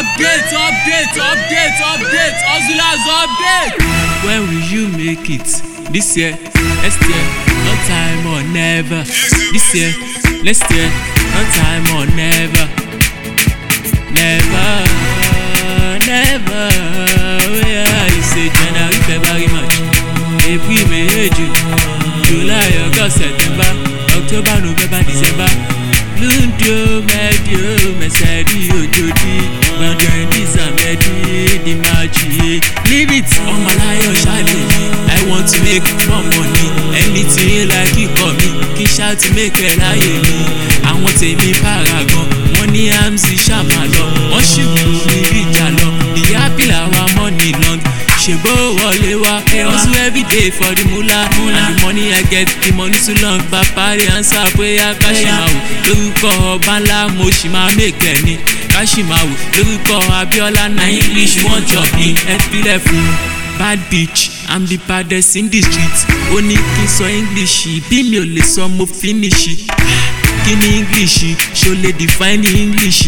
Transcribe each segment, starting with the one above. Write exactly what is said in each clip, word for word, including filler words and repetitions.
Update, update, update, update, hustlers update. When will you make it? This year, next year, no time or never. This year, next year, no time or never. Never, never. Oh yeah, you say January, February, March, April, May, June, July, August, September, October, November, December. Lundio, medio, mesedi, ojodi, Bandrendi, Zamedi, Dimachi. Leave it on my lion, Charlie. I want to make more money. Anything like you call me. Kisha to make a lie. I want to be paragon. Money, I'm the shaman. One ship to be jalo. The happy our money long. Shebo Walewa, hustle every day for the moolah. And the money I get, the money too long. Papa the answer, prayer, Kashimawu. Lórúkọ ọba ńlá mo ṣì máa make ẹni. Kashimawu. Lórúkọ Abiola na English wọ́n jọ ní. Ẹ filẹ̀ fún bad bitch, I'm the baddest in the street. Ó ní kí n sọ English, bí mi ò lè sọ mo finish. Kí ni English? Ṣo lè define English?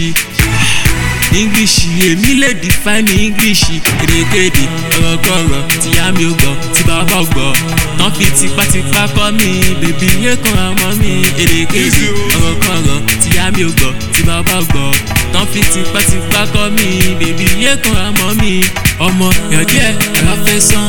English, èmi lè define English. Kérékéde, ọ̀rọ̀kọ̀rọ̀, tíyá mi ò gbọ́, tí bàbá ò gbọ́. Tán fi tipátipá kọ́ mi, bèbí yé kan àmọ́ mi. Kérékéde, ọ̀rọ̀kọ̀rọ̀, tíyá mi ò gbọ́, tí bàbá ò gbọ́. Tán fi tipátipá kọ́ mi, bèbí yé kan àmọ́ mi. Ọmọ yọ̀díẹ̀, ẹ̀rọ fẹ́ sán.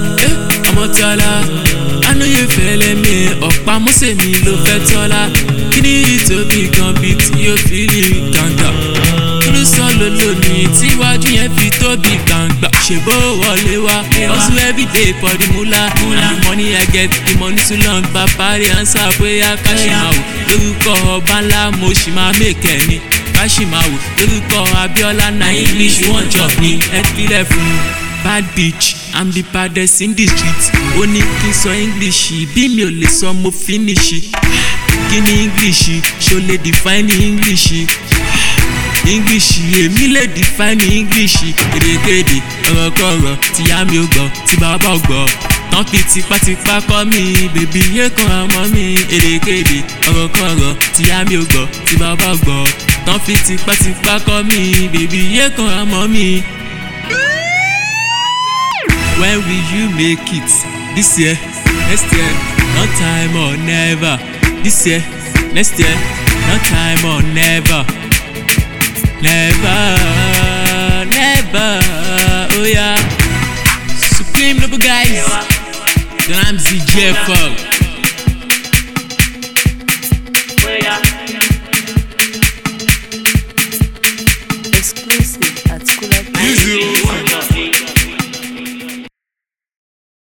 Ọmọ tọ́lá, ànúyè fẹ́lẹ́ mi, ọ̀pá mọ́sẹ̀ mi ló fẹ́ tọ́lá. Kí ni ìtòbí kan bí tí yóò fi lè gàǹgà? Solo lónìí tíwájú yẹn fi tóbi gbàngbà. Ṣèbó wọlé wá hustle everyday for the moolah. And the money I get, the money too long. Bàbá the answer prayer Kashimawu. Lórúkọ ọba ńlá mo ṣì máa make ẹni. Kashimawu. Lórúkọ Abiola na English wọ́n jọ ní. Ẹ filẹ̀ fún bad bitch, I'm the baddest in the street. Ó ní kí n sọ English, bí mi ò lè sọ mo finish. Kí ni English? Ṣo lè define English? English, èmi lè define English. Kérékéde, ọ̀rọ̀kọ̀rọ̀, tíyá mi ò gbọ́, tí bàbá ò gbọ́. Tán fi tipátipá kọ́ mi, bèbí yé kan àmọ́ mi. Kérékéde, ọ̀rọ̀kọ̀rọ̀, tíyá mi ò gbọ́, tí bàbá ò gbọ́. Tán fi tipátipá kọ́ mi, bèbí yé kan àmọ́ mi. When will you make it? This year, next year, no time or never. This year, next year, no time or never. Never, never, oh yeah. Supreme Noble guys, then I'm Z J F.